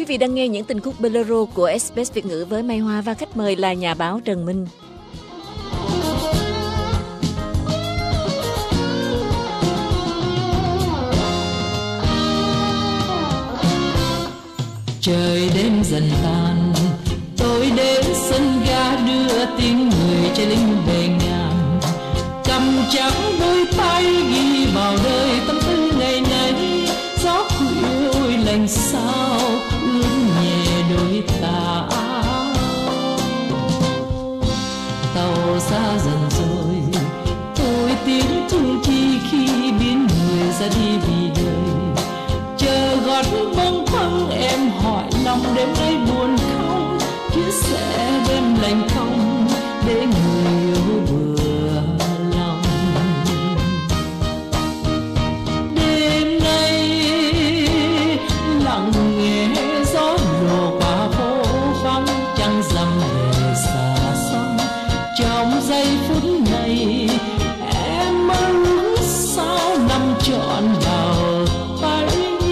Quý vị đang nghe những tình khúc bolero của SBS Việt ngữ với Mai Hoa và khách mời là nhà báo Trần Minh. Trời đêm dần tan, tôi đến sân ga đưa tiếng người trai lính về ngàn. Cầm trắng đôi tay ghi vào đời tâm tư ngày nay. Gió khuya ôi lành sao ướt nhẹ đôi tà áo. Tàu xa dần rồi, tôi tiếng thương chi khi biến người ra đi vì đời. Chờ gót bâng khuâng em hỏi lòng đêm nay buồn không, chia sẻ đêm lành không để người yêu vừa lòng. Đêm nay lặng nghe gió lùa qua phố vắng, trăng rằm về xa xăm. Trong giây phút này em mơ ước sao nằm trọn vào tay.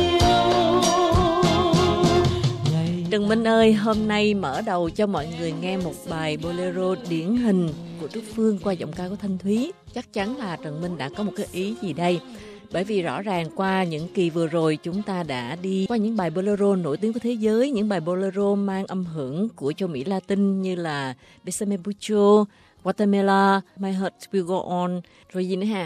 Trần Minh ơi, hôm nay mở đầu cho mọi người nghe một bài bolero điển hình của Trúc Phương qua giọng ca của Thanh Thúy. Chắc chắn là Trần Minh đã có một cái ý gì đây. Bởi vì rõ ràng qua những kỳ vừa rồi chúng ta đã đi qua những bài bolero nổi tiếng của thế giới, những bài bolero mang âm hưởng của châu Mỹ Latin như là Besame Mucho, Guatemala, My Heart Will Go On, rồi gì nữa ha?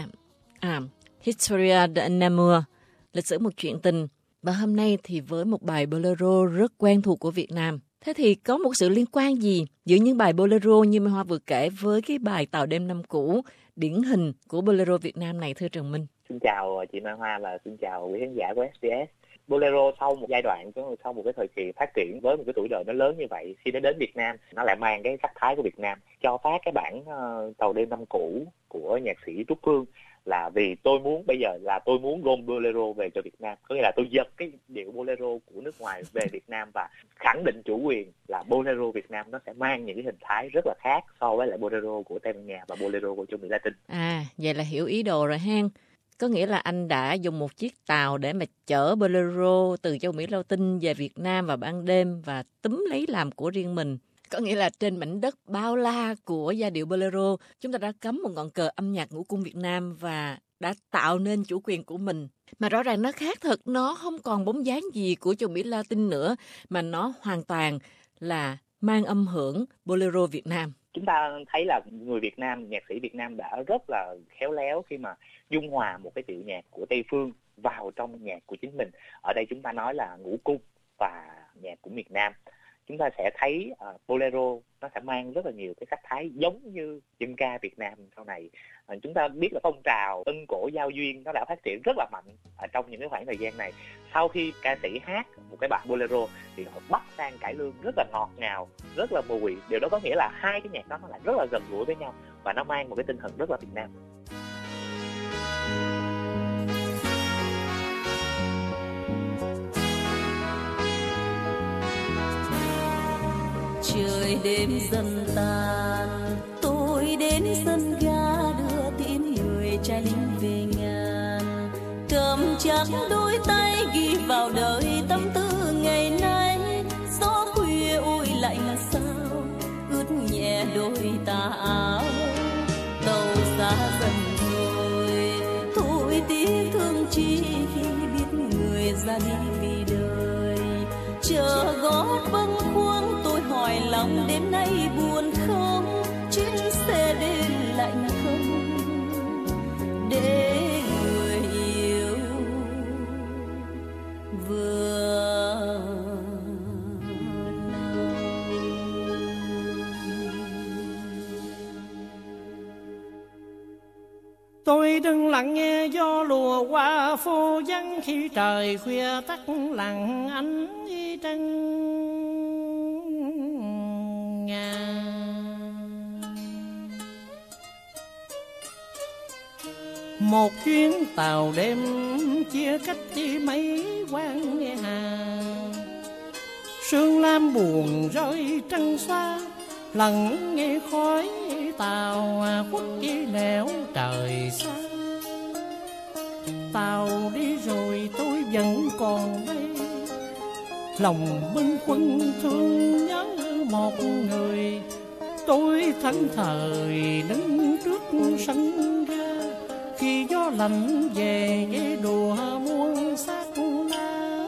Historia de Amor, lịch sử một chuyện tình. Và hôm nay thì với một bài bolero rất quen thuộc của Việt Nam. Thế thì có một sự liên quan gì giữa những bài bolero như Mai Hoa vừa kể với cái bài Tàu đêm năm cũ điển hình của bolero Việt Nam này thưa Trần Minh? Xin chào chị Mai Hoa và xin chào quý khán giả của SBS. Bolero sau một giai đoạn, sau một cái thời kỳ phát triển với một cái tuổi đời nó lớn như vậy, khi nó đến Việt Nam nó lại mang cái sắc thái của Việt Nam. Cho phát cái bản Tàu đêm năm cũ của nhạc sĩ Trúc Phương là vì tôi muốn bây giờ là tôi muốn gom bolero về cho Việt Nam, có nghĩa là tôi giật cái điệu bolero của nước ngoài về Việt Nam và khẳng định chủ quyền là bolero Việt Nam nó sẽ mang những cái hình thái rất là khác so với lại bolero của Tây Ban Nha và bolero của châu Mỹ Latin. Vậy là hiểu ý đồ rồi ha. Có nghĩa là anh đã dùng một chiếc tàu để mà chở bolero từ châu Mỹ Latin về Việt Nam vào ban đêm và túm lấy làm của riêng mình. Có nghĩa là trên mảnh đất bao la của giai điệu bolero, chúng ta đã cắm một ngọn cờ âm nhạc ngũ cung Việt Nam và đã tạo nên chủ quyền của mình. Mà rõ ràng nó khác thật, nó không còn bóng dáng gì của châu Mỹ Latin nữa, mà nó hoàn toàn là mang âm hưởng bolero Việt Nam. Chúng ta thấy là người Việt Nam, nhạc sĩ Việt Nam đã rất là khéo léo khi mà dung hòa một cái điệu nhạc của Tây phương vào trong nhạc của chính mình. Ở đây chúng ta nói là ngũ cung và nhạc của miền Nam. Chúng ta sẽ thấy bolero nó sẽ mang rất là nhiều cái sắc thái giống như dân ca Việt Nam sau này. Chúng ta biết là phong trào tân cổ giao duyên nó đã phát triển rất là mạnh ở trong những cái khoảng thời gian này. Sau khi ca sĩ hát một cái bản bolero thì họ bắt sang cải lương rất là ngọt ngào, rất là mùi. Điều đó có nghĩa là hai cái nhạc đó nó lại rất là gần gũi với nhau và nó mang một cái tinh thần rất là Việt Nam. Trời đêm dần tan, tôi đến sân ga đưa tiễn người trai lính về ngàn. Cầm chắc đôi tay ghi vào đời tâm tư ngày nay. Gió khuya ôi lạnh sao ướt nhẹ đôi tà áo. Tàu xa dần rồi, tôi tiếc thương chi khi biết người ra đi vì đời. Chờ gót bâng khuâng tôi hỏi lòng đêm nay buồn không, chuyến xe đêm lạnh không để người yêu vừa lòng. Tôi đừng lặng nghe gió lùa qua phố vắng khi trời khuya tắt lặng ánh trăng ngàn. Một chuyến tàu đêm chia cách đi mấy quan nghe hàng. Sương lam buồn rơi trăng xoa, lặng nghe khói tàu khuất đi nẻo trời xa. Tàu đi rồi tôi vẫn còn đây, lòng bâng khuâng thương nhớ một người. Tôi thẫn thời đứng trước sân ga, khi gió lạnh về đùa muôn sắc lá.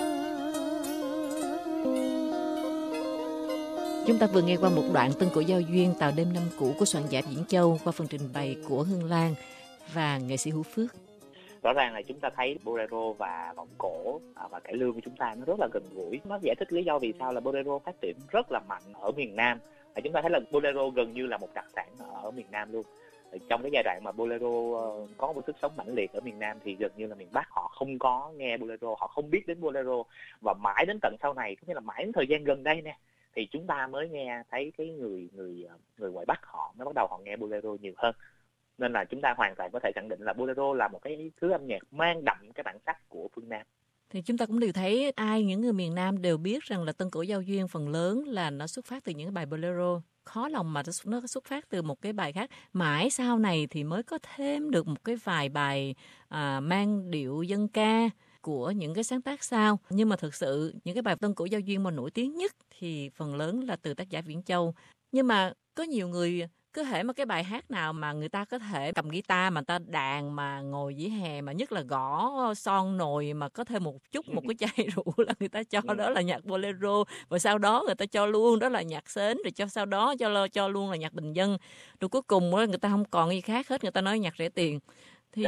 Chúng ta vừa nghe qua một đoạn Tân Cổ Giao Duyên Tàu Đêm Năm Cũ của soạn giả Viễn Châu qua phần trình bày của Hương Lan và nghệ sĩ Hữu Phước. Rõ ràng là chúng ta thấy bolero và vọng cổ và cải lương của chúng ta nó rất là gần gũi. Nó giải thích lý do vì sao là bolero phát triển rất là mạnh ở miền Nam. Chúng ta thấy là bolero gần như là một đặc sản ở miền Nam luôn. Trong cái giai đoạn mà bolero có một sức sống mãnh liệt ở miền Nam thì gần như là miền Bắc họ không có nghe bolero, họ không biết đến bolero. Và mãi đến tận sau này, có nghĩa là mãi đến thời gian gần đây nè, thì chúng ta mới nghe thấy cái người ngoài Bắc họ mới bắt đầu họ nghe bolero nhiều hơn. Nên là chúng ta hoàn toàn có thể khẳng định là bolero là một cái thứ âm nhạc mang đậm cái bản sắc của phương Nam. Thì chúng ta cũng đều thấy những người miền Nam đều biết rằng là Tân Cổ Giao Duyên phần lớn là nó xuất phát từ những cái bài bolero. Khó lòng mà nó xuất phát từ một cái bài khác. Mãi sau này thì mới có thêm được một cái vài bài mang điệu dân ca của những cái sáng tác sau. Nhưng mà thực sự những cái bài Tân Cổ Giao Duyên mà nổi tiếng nhất thì phần lớn là từ tác giả Viễn Châu. Nhưng mà có nhiều người cứ hễ mà cái bài hát nào mà người ta có thể cầm guitar mà ta đàn mà ngồi vỉa hè mà nhất là gõ son nồi mà có thêm một cái chai rượu là người ta cho đó là nhạc bolero, và sau đó người ta cho luôn đó là nhạc sến, rồi sau đó cho luôn là nhạc bình dân, rồi cuối cùng người ta không còn gì khác hết, người ta nói nhạc rẻ tiền. Thì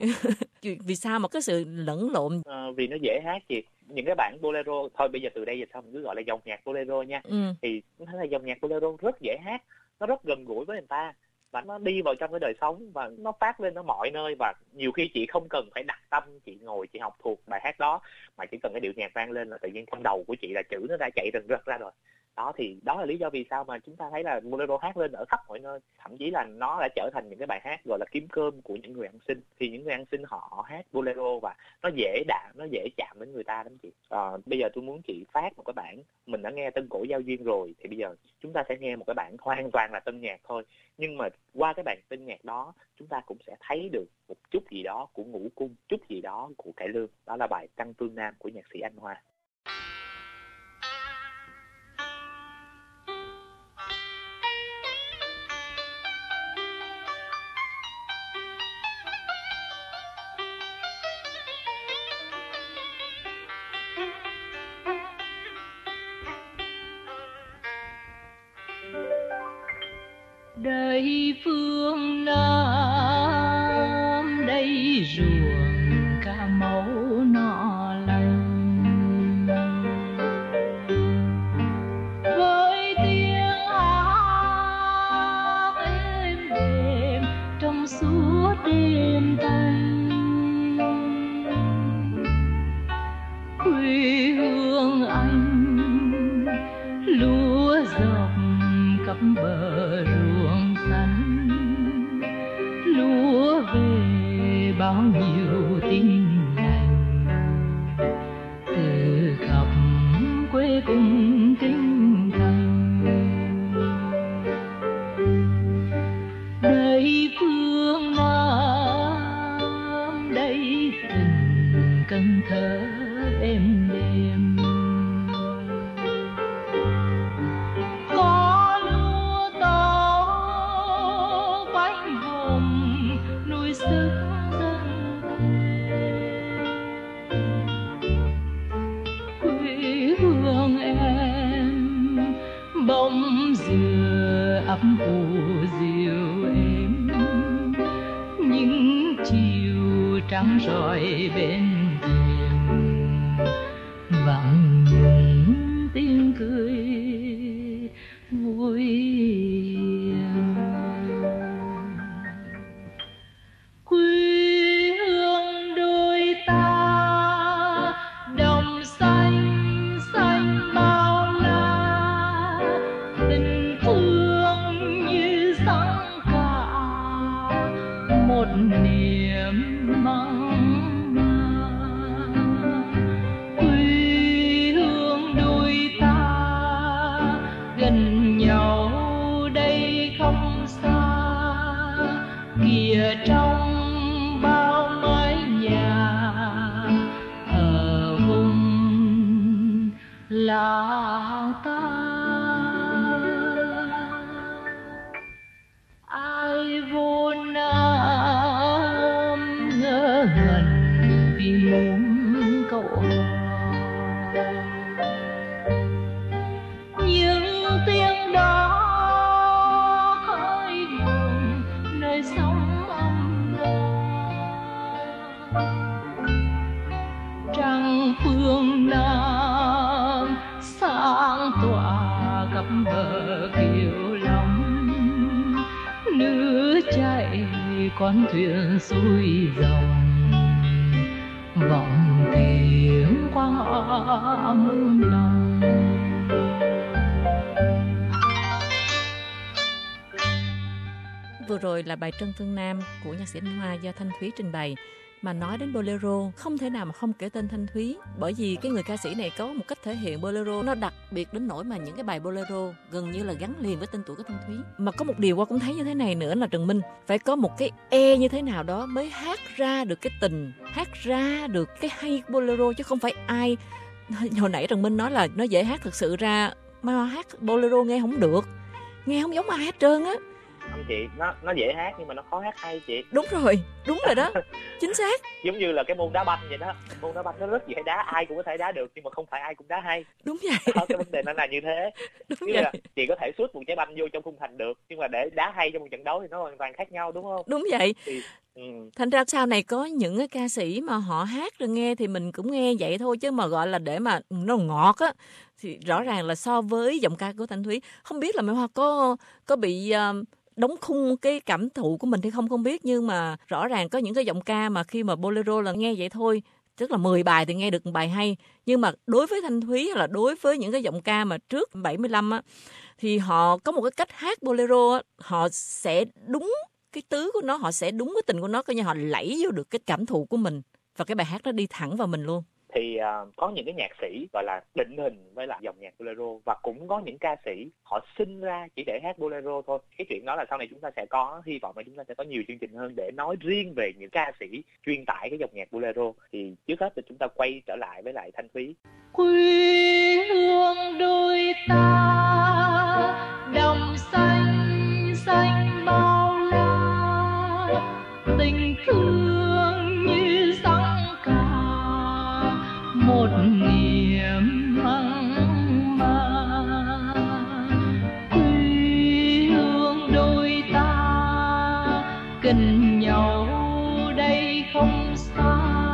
vì sao mà cái sự lẫn lộn? Vì nó dễ hát chị. Những cái bản bolero thôi bây giờ từ đây giờ sau mình cứ gọi là dòng nhạc bolero nha. Thì nó thấy là dòng nhạc bolero rất dễ hát, nó rất gần gũi với người ta và nó đi vào trong cái đời sống và nó phát lên ở mọi nơi. Và nhiều khi chị không cần phải đặt tâm chị ngồi chị học thuộc bài hát đó, mà chỉ cần cái điệu nhạc vang lên là tự nhiên trong đầu của chị là chữ nó đã chạy rần rật ra rồi. Đó thì đó là lý do vì sao mà chúng ta thấy là bolero hát lên ở khắp mọi nơi, thậm chí là nó đã trở thành những cái bài hát gọi là kiếm cơm của những người ăn xin. Thì những người ăn xin họ hát bolero và nó dễ chạm đến người ta lắm chị. Bây giờ tôi muốn chị phát một cái bản, mình đã nghe Tân Cổ Giao Duyên rồi thì bây giờ chúng ta sẽ nghe một cái bản hoàn toàn là tân nhạc thôi, nhưng mà qua cái bản tân nhạc đó chúng ta cũng sẽ thấy được một chút gì đó của Ngũ Cung, chút gì đó của cải lương. Đó là bài Trăng Phương Nam của nhạc sĩ Anh Hoa. Đây phương Nam, đây ruộng cà mẫu nọ lành, với tiếng hát êm đềm trong suốt đêm thanh. Quê hương anh lúa dọc cặp bờ ruộng xanh, lúa về bao nhiêu tin lành từ khắp quê cùng kinh thành. Đây phương Nam, đây tình Cần Thơ êm đềm. Bông dừa ấp ủ dịu êm, những chiều trắng rọi bên thềm vang những tiếng cười vui. Quê hương đôi ta đồng xanh xanh bao la, tình thương như sóng cả một niềm mong màng. Quê hương đôi ta gần nhau làng ta ai vô nam ngỡ ngẩn vì muốn cậu những tiếng đó khơi buồn nơi sóng âm trăng phương nam sáng tỏa khắp bờ kiều long nước chảy con thuyền xuôi dòng vọng tiếng quang âm lòng. Vừa rồi là bài Trăng Phương Nam của nhạc sĩ Anh Hoa do Thanh Thúy trình bày. Mà nói đến bolero, không thể nào mà không kể tên Thanh Thúy, bởi vì cái người ca sĩ này có một cách thể hiện bolero nó đặc biệt đến nỗi mà những cái bài bolero gần như là gắn liền với tên tuổi của Thanh Thúy. Mà có một điều qua cũng thấy như thế này nữa là Trần Minh phải có một cái như thế nào đó mới hát ra được cái tình, hát ra được cái hay bolero, chứ không phải ai. Hồi nãy Trần Minh nói là nó dễ hát, thực sự ra mà hát bolero nghe không được, nghe không giống ai hết trơn á. Không chị, nó dễ hát nhưng mà nó khó hát hay chị. Đúng rồi đó, chính xác. Giống như là cái môn đá banh vậy đó, môn đá banh nó rất dễ đá, ai cũng có thể đá được nhưng mà không phải ai cũng đá hay. Đúng vậy. Đó, cái vấn đề nó là như thế. Đúng vậy. Là chị có thể sút một trái banh vô trong khung thành được, nhưng mà để đá hay trong một trận đấu thì nó hoàn toàn khác nhau, đúng không? Đúng vậy. Thành ra sau này có những cái ca sĩ mà họ hát rồi nghe thì mình cũng nghe vậy thôi, chứ mà gọi là để mà nó ngọt á thì rõ ràng là so với giọng ca của Thanh Thúy. Không biết là Mai Hoa có bị đóng khung cái cảm thụ của mình thì không biết, nhưng mà rõ ràng có những cái giọng ca mà khi mà bolero là nghe vậy thôi, tức là 10 bài thì nghe được một bài hay, nhưng mà đối với Thanh Thúy hay là đối với những cái giọng ca mà trước 75 á thì họ có một cái cách hát bolero á, họ sẽ đúng cái tứ của nó, họ sẽ đúng cái tình của nó, coi như họ lẫy vô được cái cảm thụ của mình và cái bài hát nó đi thẳng vào mình luôn. Thì có những cái nhạc sĩ gọi là định hình với lại dòng nhạc bolero, và cũng có những ca sĩ họ sinh ra chỉ để hát bolero thôi. Cái chuyện đó là sau này chúng ta sẽ có, hy vọng là chúng ta sẽ có nhiều chương trình hơn để nói riêng về những ca sĩ chuyên tải cái dòng nhạc bolero. Thì trước hết thì chúng ta quay trở lại với lại Thanh Thúy. Quê hương đôi ta đồng xanh xanh bao la, tình thương như sóng cả một niềm măng mà. Quê hương đôi ta cần nhau đây không xa,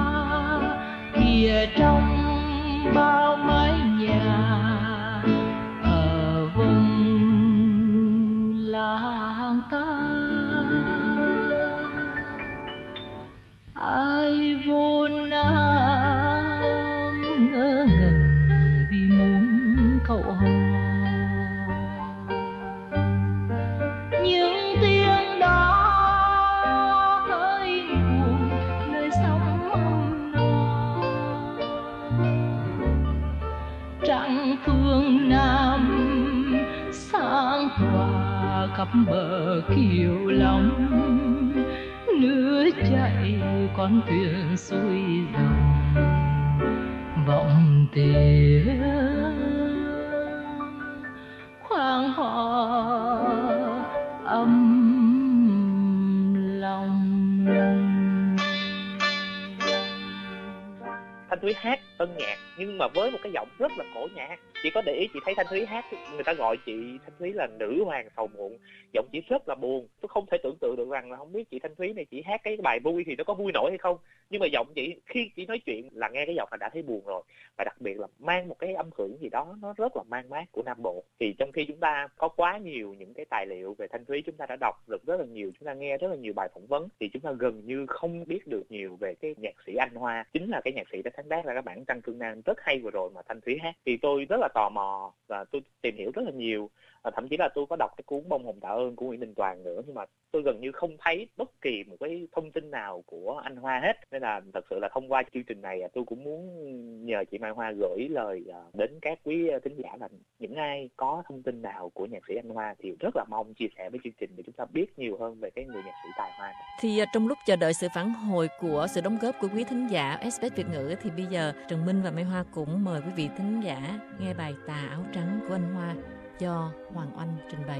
kìa trong bao mái nhà ở vùng làng ta. Ai vô nam ngỡ ngẩn vì muốn cậu hò, những tiếng đó khơi buồn nơi sóng âm no. Trăng phương nam sáng tỏa khắp bờ kiều long, nước chảy con thuyền xuôi dòng vọng tiếng khoang hò âm lòng. Thanh Thúy hát tân nhạc nhưng mà với một cái giọng rất là cổ nhạc. Chị có để ý, chị thấy Thanh Thúy hát, người ta gọi chị Thanh Thúy là nữ hoàng sầu muộn, giọng chị rất là buồn. Tôi không thể tưởng tượng được rằng là không biết chị Thanh Thúy này chỉ hát cái bài vui thì nó có vui nổi hay không, nhưng mà giọng chị khi chị nói chuyện là nghe cái giọng là đã thấy buồn rồi, và đặc biệt là mang một cái âm hưởng gì đó nó rất là mang mát của Nam Bộ. Thì trong khi chúng ta có quá nhiều những cái tài liệu về Thanh Thúy, chúng ta đã đọc được rất là nhiều, chúng ta nghe rất là nhiều bài phỏng vấn, thì chúng ta gần như không biết được nhiều về cái nhạc sĩ Anh Hoa, chính là cái nhạc sĩ đã sáng tác ra các bản Trăng Phương Nam rất hay vừa rồi mà Thanh Thúy hát. Thì tôi rất là tò mò và tôi tìm hiểu rất là nhiều, thậm chí là tôi có đọc cái cuốn Bông Hồng Tạ Ơn của Nguyễn Đình Toàn nữa, nhưng mà tôi gần như không thấy bất kỳ một cái thông tin nào của anh Hoa hết. Nên là thật sự là thông qua chương trình này tôi cũng muốn nhờ chị Mai Hoa gửi lời đến các quý thính giả là những ai có thông tin nào của nhạc sĩ anh Hoa thì rất là mong chia sẻ với chương trình để chúng ta biết nhiều hơn về cái người nhạc sĩ tài hoa này. Thì trong lúc chờ đợi sự phản hồi của sự đóng góp của quý thính giả SBS Việt ngữ thì bây giờ Trần Minh và Mai Hoa cũng mời quý vị thính giả nghe bài Tà áo trắng của anh Hoa do Hoàng Oanh trình bày.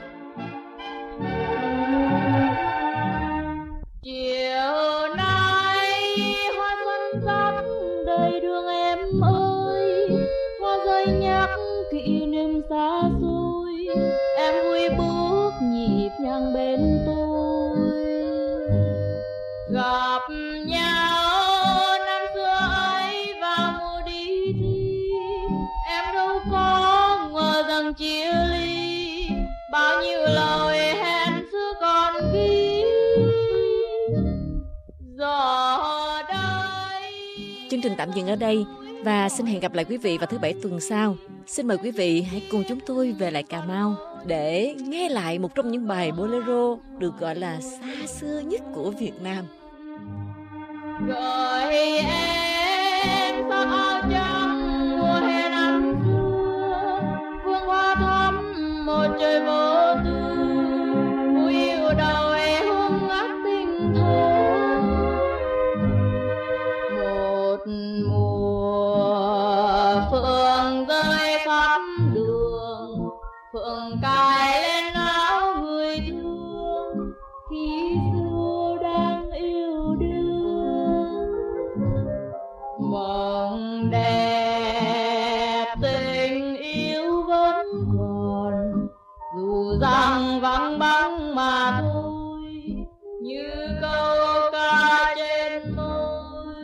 Chiều nay hoa xuân khắp đầy đường em ơi, hoa rơi nhắc kỷ niệm xa xôi, em vui bước nhịp nhàng bên tôi. Gặp nhau năm xưa ấy vào mùa đi thi, em đâu có ngờ rằng chia ly, bao nhiêu lời hẹn xưa còn ghi. Giờ đây Chương trình tạm dừng ở đây và xin hẹn gặp lại quý vị vào thứ Bảy tuần sau. Xin mời quý vị hãy cùng chúng tôi về lại Cà Mau để nghe lại một trong những bài bolero được gọi là xa xưa nhất của Việt Nam. gợi em sắc áo trắng mùa hè năm xưa, vương hoa thắm một trời vô tư, vui yêu đời hương ngát tình thơ. Một mùa phượng rơi khắp đường, phượng cài lên áo người thương, khi xưa đang yêu đương. Mộng đẹp tình yêu vẫn còn, dù rằng vắng bóng mà thôi, như câu ca trên môi.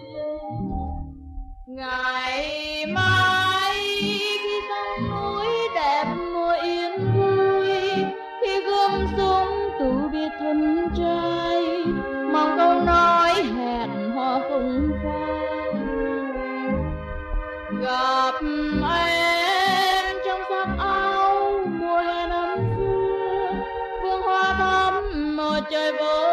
Ngày mai khi sông núi đẹp mùa yên vui, khi gươm súng tù biệt thân trai, mong câu nói hẹn hò không phai. Gặp em trong sắc áo mùa hè năm xưa, vương hoa thắm một trời vô